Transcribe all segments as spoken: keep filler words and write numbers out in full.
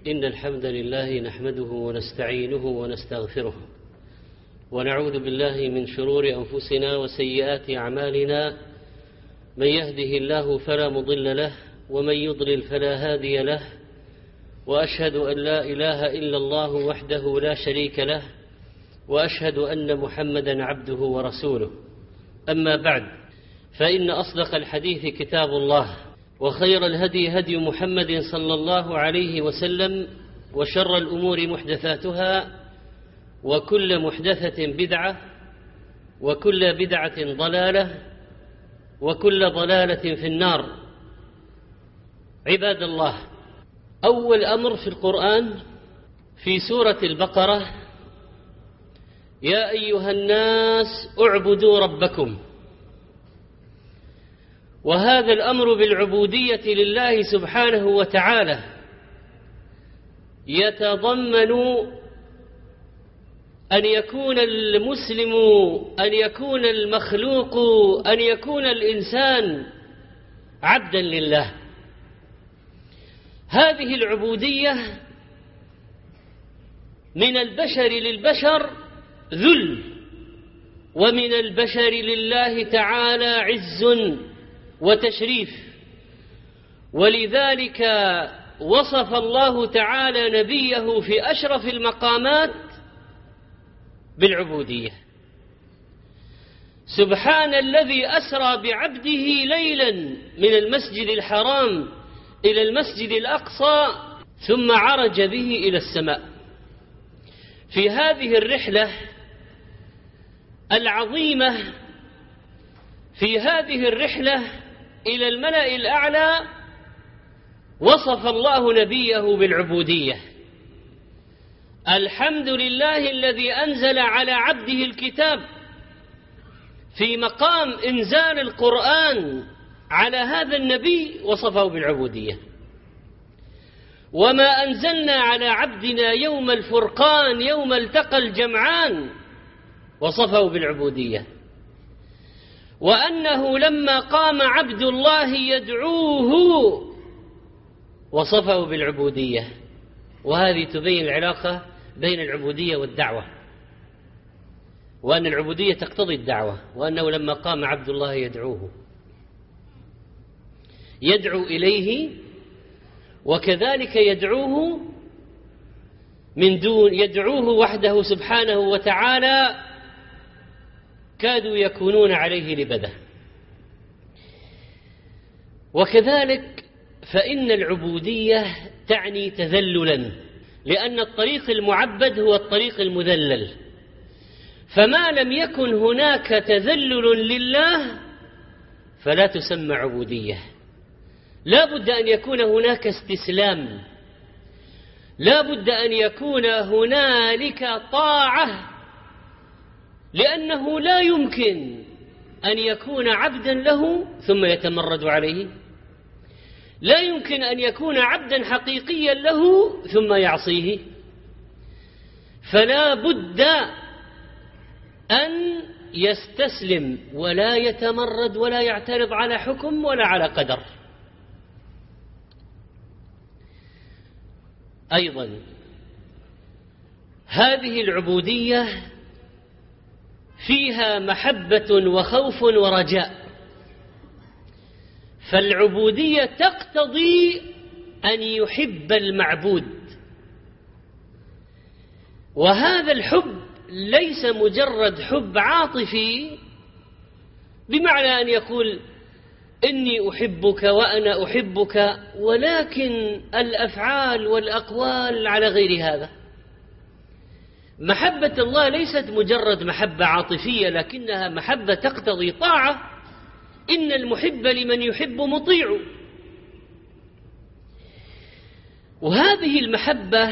إن الحمد لله نحمده ونستعينه ونستغفره ونعوذ بالله من شرور أنفسنا وسيئات أعمالنا. من يهده الله فلا مضل له ومن يضلل فلا هادي له، وأشهد أن لا إله إلا الله وحده لا شريك له، وأشهد أن محمدا عبده ورسوله. أما بعد، فإن أصدق الحديث كتاب الله، وخير الهدي هدي محمد صلى الله عليه وسلم، وشر الأمور محدثاتها، وكل محدثة بدعة، وكل بدعة ضلالة، وكل ضلالة في النار. عباد الله، أول أمر في القرآن في سورة البقرة: يا أيها الناس اعبدوا ربكم. وهذا الأمر بالعبودية لله سبحانه وتعالى يتضمن أن يكون المسلم، أن يكون المخلوق، أن يكون الإنسان عبدا لله. هذه العبودية من البشر للبشر ذل، ومن البشر لله تعالى عز وتشريف. ولذلك وصف الله تعالى نبيه في أشرف المقامات بالعبودية: سبحان الذي أسرى بعبده ليلا من المسجد الحرام إلى المسجد الأقصى ثم عرج به إلى السماء. في هذه الرحلة العظيمة، في هذه الرحلة إلى الملأ الأعلى، وصف الله نبيه بالعبودية. الحمد لله الذي أنزل على عبده الكتاب. في مقام إنزال القرآن على هذا النبي وصفه بالعبودية. وما أنزلنا على عبدنا يوم الفرقان يوم التقى الجمعان وصفه بالعبودية. وأنه لما قام عبد الله يدعوه وصفه بالعبودية. وهذه تبين العلاقة بين العبودية والدعوة، وأن العبودية تقتضي الدعوة، وأنه لما قام عبد الله يدعوه يدعو إليه، وكذلك يدعوه من دون يدعوه وحده سبحانه وتعالى، كادوا يكونون عليه لبدة. وكذلك فإن العبودية تعني تذللا، لأن الطريق المعبد هو الطريق المذلل. فما لم يكن هناك تذلل لله فلا تسمى عبودية. لا بد أن يكون هناك استسلام، لا بد أن يكون هنالك طاعة، لأنه لا يمكن أن يكون عبدا له ثم يتمرد عليه، لا يمكن أن يكون عبدا حقيقيا له ثم يعصيه. فلا بد أن يستسلم ولا يتمرد ولا يعترض على حكم ولا على قدر. أيضا هذه العبودية فيها محبة وخوف ورجاء. فالعبودية تقتضي أن يحب المعبود، وهذا الحب ليس مجرد حب عاطفي بمعنى أن يقول إني أحبك وأنا أحبك، ولكن الأفعال والأقوال على غير هذا. محبة الله ليست مجرد محبة عاطفية، لكنها محبة تقتضي طاعة. إن المحب لمن يحب مطيع. وهذه المحبة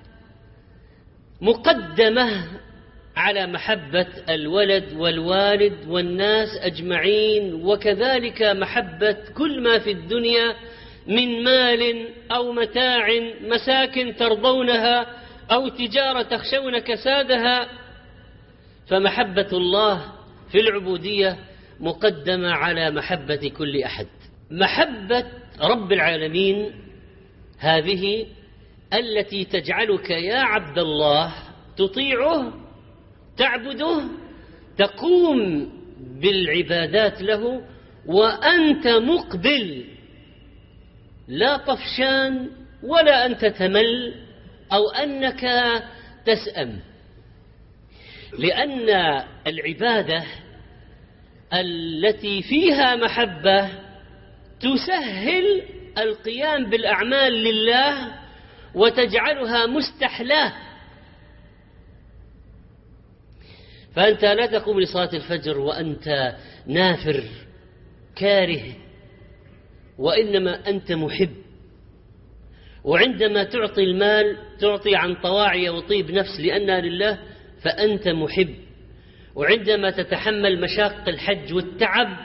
مقدمة على محبة الولد والوالد والناس أجمعين، وكذلك محبة كل ما في الدنيا من مال أو متاع، مساكن ترضونها أو تجارة تخشون كسادها. فمحبة الله في العبودية مقدمة على محبة كل أحد. محبة رب العالمين هذه التي تجعلك يا عبد الله تطيعه، تعبده، تقوم بالعبادات له وأنت مقبل، لا طفشان ولا أنت تمل أو أنك تسأم. لأن العبادة التي فيها محبة تسهل القيام بالأعمال لله وتجعلها مستحلاه. فأنت لا تقوم لصلاة الفجر وأنت نافر كاره، وإنما أنت محب. وعندما تعطي المال تعطي عن طواعية وطيب نفس لأنها لله، فأنت محب. وعندما تتحمل مشاق الحج والتعب،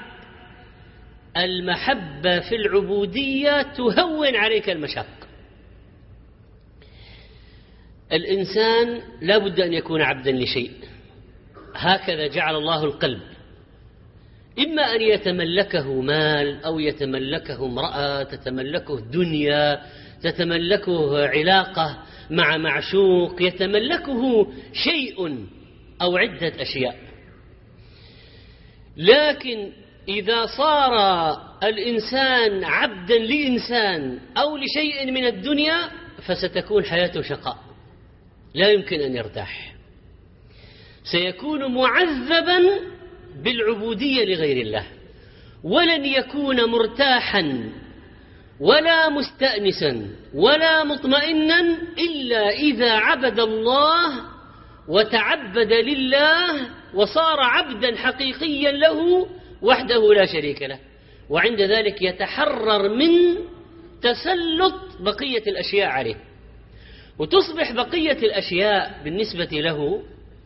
المحبة في العبودية تهون عليك المشاق. الإنسان لا بد أن يكون عبدا لشيء، هكذا جعل الله القلب، إما أن يتملكه مال أو يتملكه امرأة، تتملكه دنيا، تتملكه علاقة مع معشوق، يتملكه شيء أو عدة أشياء. لكن إذا صار الإنسان عبدا لإنسان أو لشيء من الدنيا فستكون حياته شقاء، لا يمكن أن يرتاح، سيكون معذبا بالعبودية لغير الله، ولن يكون مرتاحا ولا مستأنسا ولا مطمئنا إلا إذا عبد الله وتعبد لله وصار عبدا حقيقيا له وحده لا شريك له. وعند ذلك يتحرر من تسلط بقية الأشياء عليه، وتصبح بقية الأشياء بالنسبة له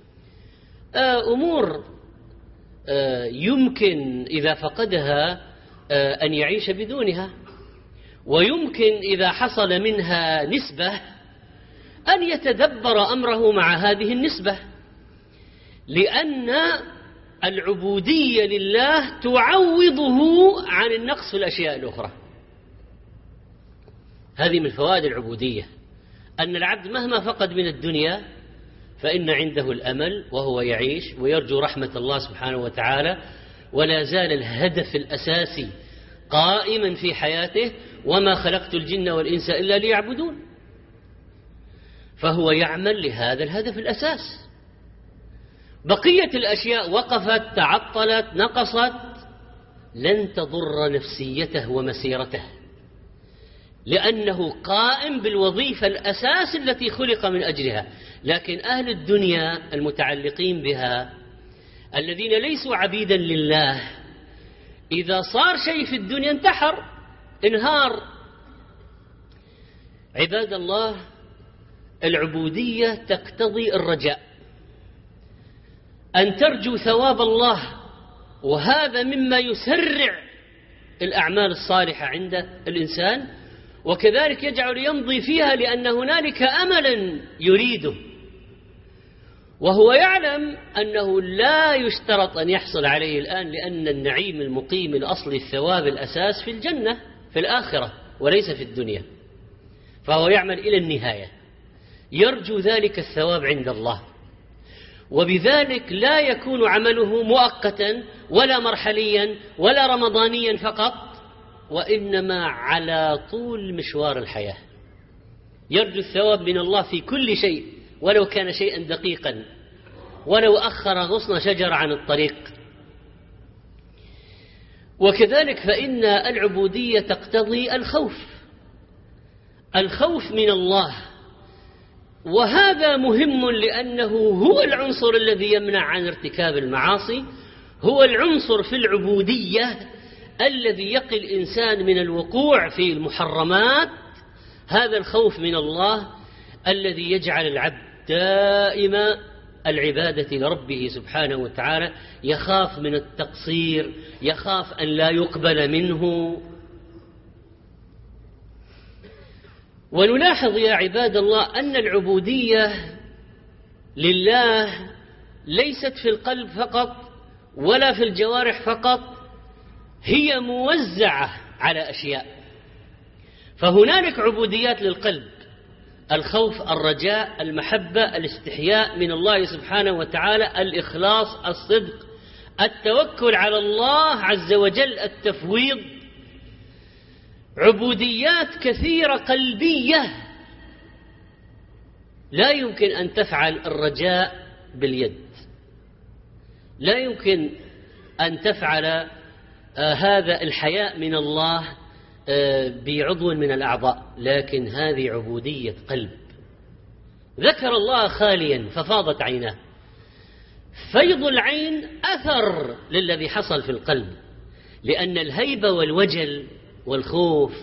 أمور يمكن إذا فقدها أن يعيش بدونها، ويمكن إذا حصل منها نسبة أن يتدبر أمره مع هذه النسبة، لأن العبودية لله تعوضه عن النقص في الأشياء الأخرى. هذه من فوائد العبودية، أن العبد مهما فقد من الدنيا فإن عنده الأمل وهو يعيش ويرجو رحمة الله سبحانه وتعالى، ولا زال الهدف الأساسي قائما في حياته: وما خلقت الجن والإنس إلا ليعبدون. فهو يعمل لهذا الهدف الأساس. بقية الأشياء وقفت، تعطلت، نقصت، لن تضر نفسيته ومسيرته، لأنه قائم بالوظيفة الأساس التي خلق من أجلها. لكن أهل الدنيا المتعلقين بها الذين ليسوا عبيدا لله، إذا صار شيء في الدنيا انتحر، انهار. عباد الله، العبودية تقتضي الرجاء، أن ترجو ثواب الله، وهذا مما يسرع الأعمال الصالحة عند الإنسان، وكذلك يجعل يمضي فيها لأن هنالك أملا يريده، وهو يعلم أنه لا يشترط أن يحصل عليه الآن، لأن النعيم المقيم الأصلي الثواب الأساس في الجنة في الآخرة وليس في الدنيا. فهو يعمل إلى النهاية، يرجو ذلك الثواب عند الله، وبذلك لا يكون عمله مؤقتا ولا مرحليا ولا رمضانيا فقط، وإنما على طول مشوار الحياة. يرجو الثواب من الله في كل شيء، ولو كان شيئا دقيقا، ولو أخر غصن شجر عن الطريق. وكذلك فإن العبودية تقتضي الخوف، الخوف من الله، وهذا مهم لأنه هو العنصر الذي يمنع عن ارتكاب المعاصي، هو العنصر في العبودية الذي يقي الإنسان من الوقوع في المحرمات. هذا الخوف من الله الذي يجعل العبد دائما العبادة لربه سبحانه وتعالى، يخاف من التقصير، يخاف أن لا يقبل منه. ونلاحظ يا عباد الله أن العبودية لله ليست في القلب فقط ولا في الجوارح فقط، هي موزعة على أشياء. فهنالك عبوديات للقلب الخوف، الرجاء، المحبة، الاستحياء من الله سبحانه وتعالى، الإخلاص، الصدق، التوكل على الله عز وجل، التفويض. عبوديات كثيرة قلبية لا يمكن أن تفعل الرجاء باليد، لا يمكن أن تفعل آه هذا الحياء من الله آه بعضو من الأعضاء، لكن هذه عبودية قلب. ذكر الله خاليا ففاضت عيناه. فيض العين أثر للذي حصل في القلب، لأن الهيبة والوجل والخوف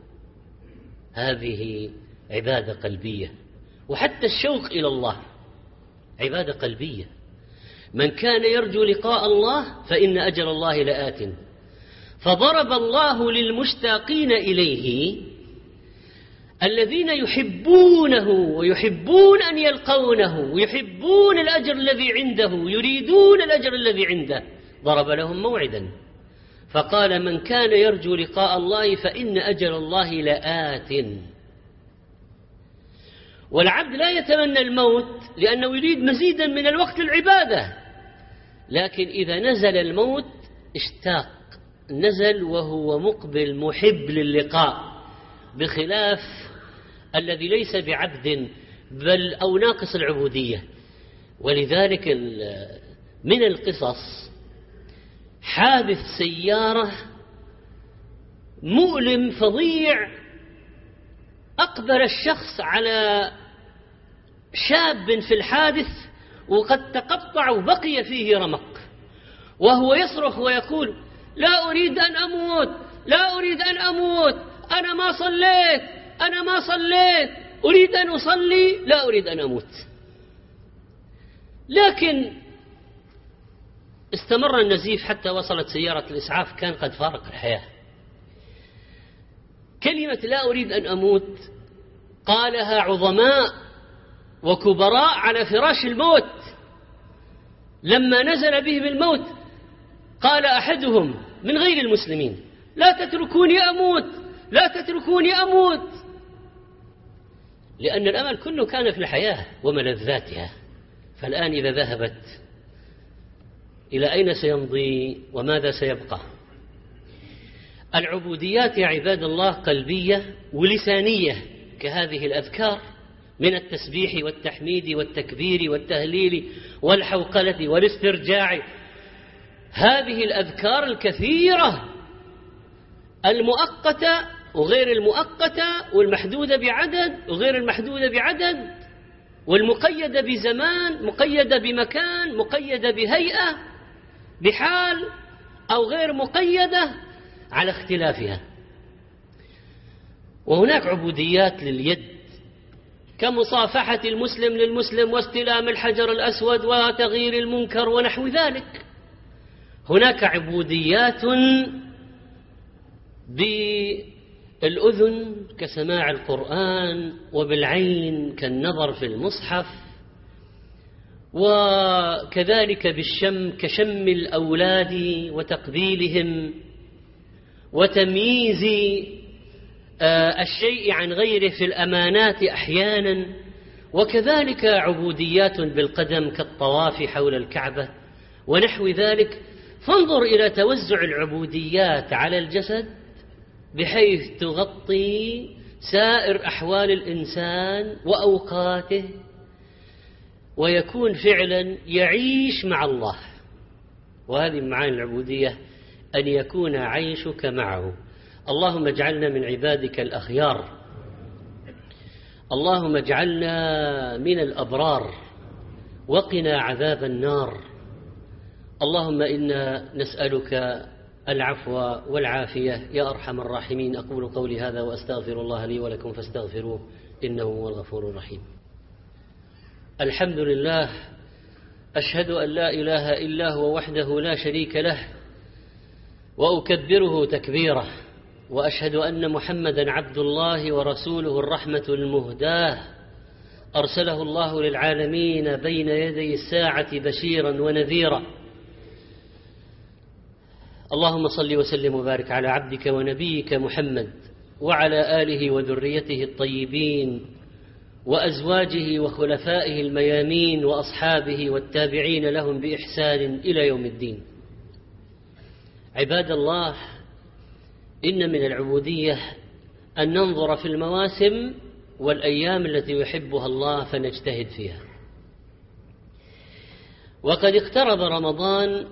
هذه عبادة قلبية، وحتى الشوق إلى الله عبادة قلبية. من كان يرجو لقاء الله فإن أجل الله لآت. فضرب الله للمشتاقين إليه الذين يحبونه ويحبون أن يلقونه ويحبون الأجر الذي عنده، يريدون الأجر الذي عنده، ضرب لهم موعدا فقال: من كان يرجو لقاء الله فإن أجل الله لآت. والعبد لا يتمنى الموت لأنه يريد مزيدا من الوقت للعبادة، لكن إذا نزل الموت اشتاق، نزل وهو مقبل محب للقاء، بخلاف الذي ليس بعبد بل أو ناقص العبودية. ولذلك من القصص حادث سيارة مؤلم فظيع، أقبل الشخص على شاب في الحادث وقد تقطع وبقي فيه رمق، وهو يصرخ ويقول: لا أريد أن أموت، لا أريد أن أموت، أنا ما صليت، أنا ما صليت، أريد أن أصلي، لا أريد أن أموت. لكن استمر النزيف حتى وصلت سيارة الإسعاف، كان قد فارق الحياة. كلمة لا أريد أن أموت قالها عظماء وكبراء على فراش الموت. لما نزل بهم الموت قال أحدهم من غير المسلمين: لا تتركوني أموت، لا تتركوني أموت. لأن الأمل كله كان في الحياة وملذاتها، فالآن إذا ذهبت إلى أين سيمضي وماذا سيبقى؟ العبوديات يا عباد الله قلبية ولسانية، كهذه الأذكار من التسبيح والتحميد والتكبير والتهليل والحوقلة والاسترجاع. هذه الأذكار الكثيرة المؤقتة وغير المؤقتة، والمحدودة بعدد وغير المحدودة بعدد، والمقيدة بزمان، مقيدة بمكان، مقيدة بهيئة، بحال أو غير مقيدة على اختلافها. وهناك عبوديات لليد كمصافحة المسلم للمسلم واستلام الحجر الأسود وتغيير المنكر ونحو ذلك. هناك عبوديات بالأذن كسماع القرآن، وبالعين كالنظر في المصحف، وكذلك بالشم كشم الأولاد وتقبيلهم وتمييز الشيء عن غيره في الأمانات أحيانا. وكذلك عبوديات بالقدم كالطواف حول الكعبة ونحو ذلك. فانظر إلى توزع العبوديات على الجسد بحيث تغطي سائر أحوال الإنسان وأوقاته، ويكون فعلا يعيش مع الله. وهذه معاني العبودية، أن يكون عيشك معه. اللهم اجعلنا من عبادك الأخيار، اللهم اجعلنا من الأبرار، وقنا عذاب النار. اللهم إنا نسألك العفو والعافية يا أرحم الراحمين. أقول قولي هذا وأستغفر الله لي ولكم فاستغفروه إنه هو الغفور الرحيم. الحمد لله، أشهد أن لا إله إلا هو وحده لا شريك له، وأكبره تكبيره، وأشهد أن محمدا عبد الله ورسوله الرحمة المهداة، أرسله الله للعالمين بين يدي الساعة بشيرا ونذيرا. اللهم صل وسلم وبارك على عبدك ونبيك محمد وعلى آله وذريته الطيبين وأزواجه وخلفائه الميامين وأصحابه والتابعين لهم بإحسان إلى يوم الدين. عباد الله، إن من العبودية أن ننظر في المواسم والأيام التي يحبها الله فنجتهد فيها. وقد اقترب رمضان،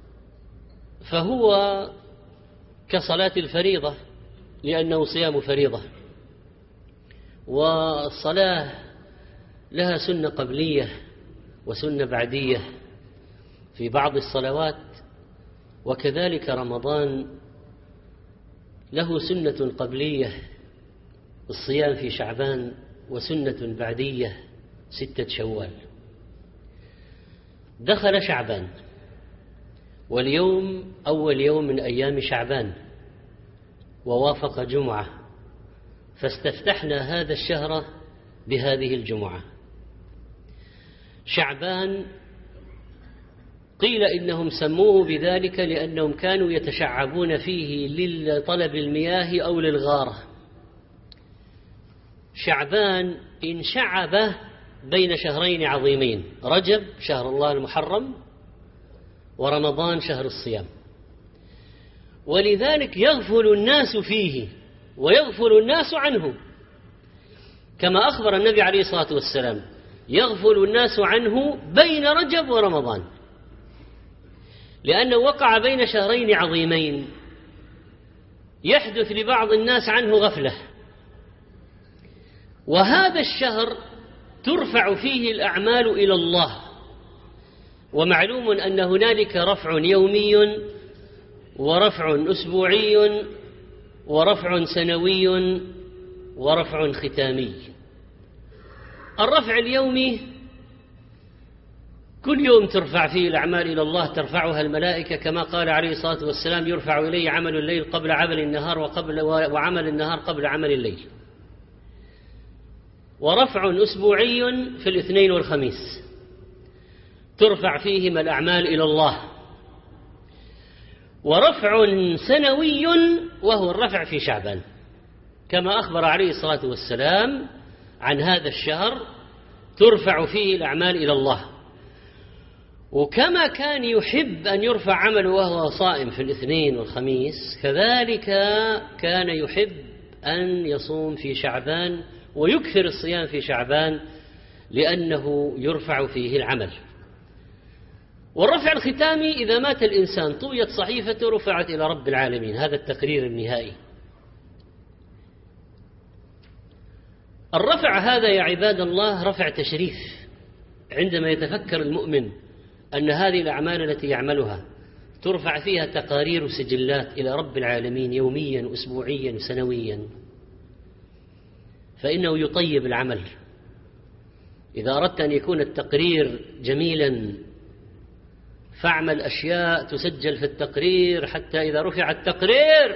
فهو كصلاة الفريضة لأنه صيام فريضة، والصلاة لها سنة قبلية وسنة بعدية في بعض الصلوات، وكذلك رمضان له سنة قبلية الصيام في شعبان، وسنة بعدية ستة شوال. دخل شعبان، واليوم أول يوم من أيام شعبان، ووافق جمعة، فاستفتحنا هذا الشهر بهذه الجمعة. شعبان قيل إنهم سموه بذلك لأنهم كانوا يتشعبون فيه لطلب المياه أو للغارة. شعبان انشعب بين شهرين عظيمين، رجب شهر الله المحرم، ورمضان شهر الصيام، ولذلك يغفل الناس فيه ويغفل الناس عنه، كما أخبر النبي عليه الصلاة والسلام: يغفل الناس عنه بين رجب ورمضان، لأنه وقع بين شهرين عظيمين يحدث لبعض الناس عنه غفلة. وهذا الشهر ترفع فيه الأعمال إلى الله، ومعلوم أن هنالك رفع يومي ورفع أسبوعي ورفع سنوي ورفع ختامي. الرفع اليومي كل يوم ترفع فيه الأعمال إلى الله، ترفعها الملائكة، كما قال عليه الصلاة والسلام: يرفع إلي عمل الليل قبل عمل النهار وقبل وعمل النهار قبل عمل الليل. ورفع أسبوعي في الاثنين والخميس ترفع فيهما الأعمال إلى الله. ورفع سنوي وهو الرفع في شعبان، كما أخبر عليه الصلاة والسلام عن هذا الشهر ترفع فيه الأعمال إلى الله. وكما كان يحب أن يرفع عمله وهو صائم في الاثنين والخميس، كذلك كان يحب أن يصوم في شعبان ويكثر الصيام في شعبان، لأنه يرفع فيه العمل. والرفع الختامي: إذا مات الإنسان طويت صحيفته رفعت إلى رب العالمين، هذا التقرير النهائي. الرفع هذا يا عباد الله رفع تشريف، عندما يتفكر المؤمن أن هذه الأعمال التي يعملها ترفع فيها تقارير سجلات إلى رب العالمين يوميا وأسبوعيا وسنويا، فإنه يطيب العمل. إذا أردت أن يكون التقرير جميلا فاعمل أشياء تسجل في التقرير، حتى إذا رفع التقرير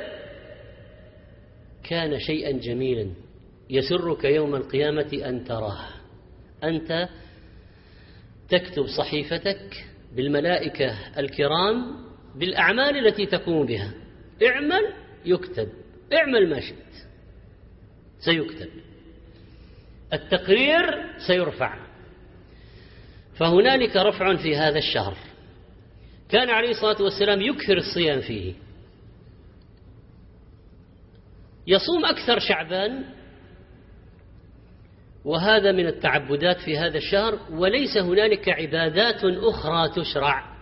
كان شيئا جميلا يسرك يوم القيامة أن تراه. أنت تكتب صحيفتك بالملائكة الكرام بالأعمال التي تقوم بها، اعمل يكتب، اعمل ما شئت سيكتب، التقرير سيرفع. فهنالك رفع في هذا الشهر. كان عليه الصلاة والسلام يكثر الصيام فيه، يصوم أكثر شعبان، وهذا من التعبدات في هذا الشهر. وليس هنالك عبادات أخرى تشرع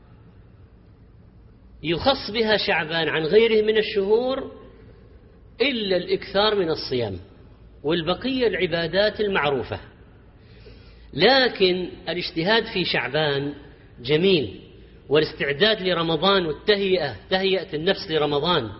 يخص بها شعبان عن غيره من الشهور إلا الإكثار من الصيام، والبقية العبادات المعروفة. لكن الاجتهاد في شعبان جميل، والاستعداد لرمضان والتهيئة، تهيئة النفس لرمضان.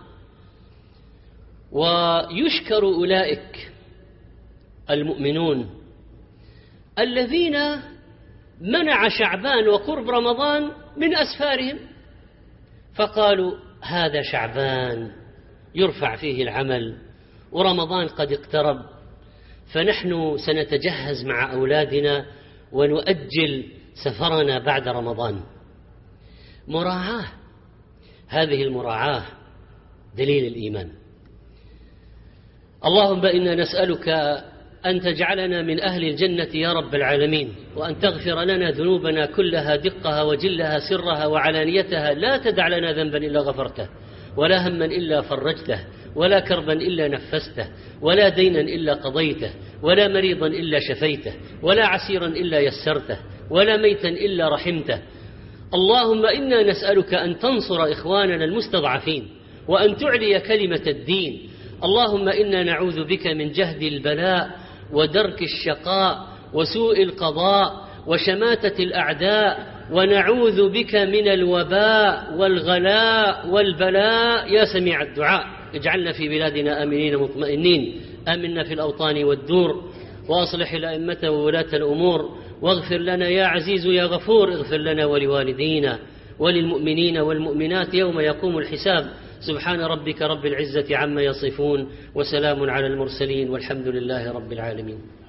ويشكر أولئك المؤمنون الذين منع شعبان وقرب رمضان من أسفارهم، فقالوا: هذا شعبان يرفع فيه العمل، ورمضان قد اقترب، فنحن سنتجهز مع أولادنا ونؤجل سفرنا بعد رمضان. مراعاة، هذه المراعاة دليل الإيمان. اللهم إنا نسألك أن تجعلنا من أهل الجنة يا رب العالمين، وأن تغفر لنا ذنوبنا كلها دقها وجلها سرها وعلانيتها. لا تدع لنا ذنبا إلا غفرته، ولا هما إلا فرجته، ولا كربا إلا نفسته، ولا دينا إلا قضيته، ولا مريضا إلا شفيته، ولا عسيرا إلا يسرته، ولا ميتا إلا رحمته. اللهم إنا نسألك أن تنصر إخواننا المستضعفين، وأن تعلي كلمة الدين. اللهم إنا نعوذ بك من جهد البلاء ودرك الشقاء وسوء القضاء وشماتة الأعداء، ونعوذ بك من الوباء والغلاء والبلاء يا سميع الدعاء. اجعلنا في بلادنا آمنين مطمئنين، آمنا في الأوطان والدور، وأصلح الأئمة وولاة الأمور، واغفر لنا يا عزيز يا غفور. اغفر لنا ولوالدينا وللمؤمنين والمؤمنات يوم يقوم الحساب. سبحان ربك رب العزة عما يصفون، وسلام على المرسلين، والحمد لله رب العالمين.